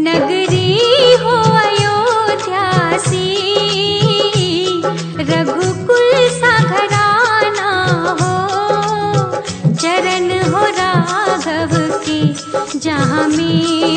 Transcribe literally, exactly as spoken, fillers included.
नगरी हो अयोध्या सी, रघुकुल सा घराना हो, चरण हो राघव के जहाँ में